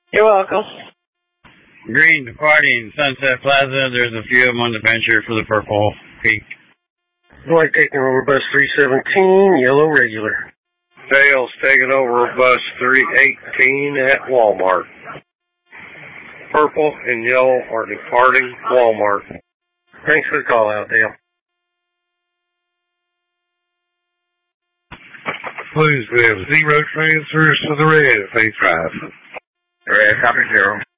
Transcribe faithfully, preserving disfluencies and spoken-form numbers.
You're welcome. Green departing Sunset Plaza. There's a few of them on the venture for the Purple Peak. White taking over bus three seventeen, yellow regular. Dale's taking over bus three eighteen at Walmart. Purple and yellow are departing Walmart. Thanks for the call out, Dale. Please, we have zero transfers to the red at Faith Drive. Red, copy zero.